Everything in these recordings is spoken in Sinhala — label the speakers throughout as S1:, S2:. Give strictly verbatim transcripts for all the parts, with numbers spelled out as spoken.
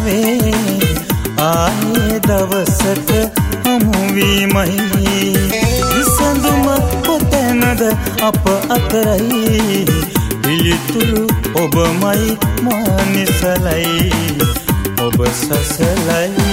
S1: හොරාවේ ආයේ දවසක හමුවීමයි විසඳුම කොතැනද අප අතරයි පිළිතුරු ඔබමයි මා නිසලයි ඔබ සසලයි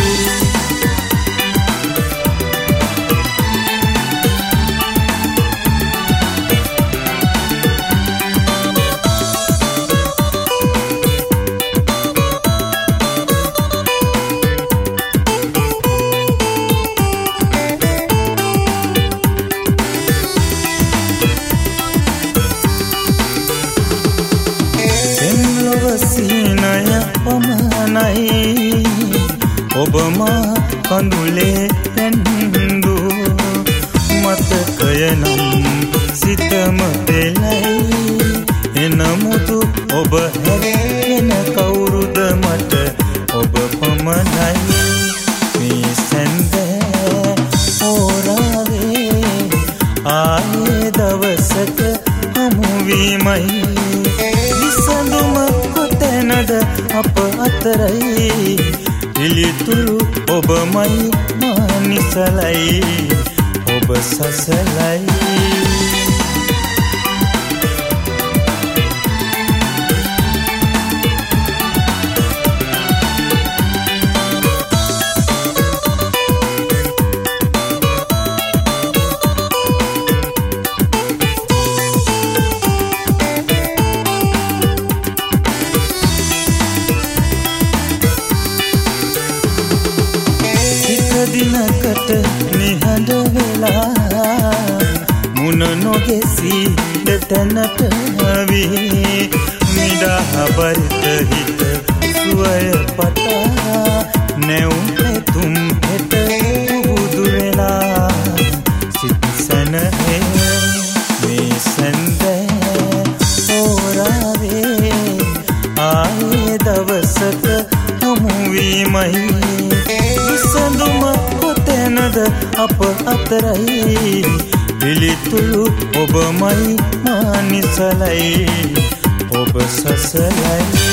S1: සීනය පමණයි ඔබ මා කඳුලේ පැන්දු මතකය නම් සිතම පෙළයි එනමුතු ඔබ හැරෙන කවුරුද මට ඔබ පමණයි මේ සැන්දෑ හොරාවේ ආයේ දවසක හමුවීමයි විසඳුම කොතැනද අප අතරයි පිළිතුරු ඔබමයි මා නිසලයි ඔබ සසලයි දිනකට නිහඬ වෙලා මුණ නොගෙසි දෙතැනට වී මිඩහබරිත හිත සුවය පතා නැවුම් පැතුම් හෙට බුදු වෙලා සිත් සැනහේ මේ සැන්දෑ හොරාවේ ආයේ දවසක හමුවීමයි විසඳුම කොතැනද අප අතරයි පිළිතුරු ඔබමයි මා නිසලයි ඔබ සසලයි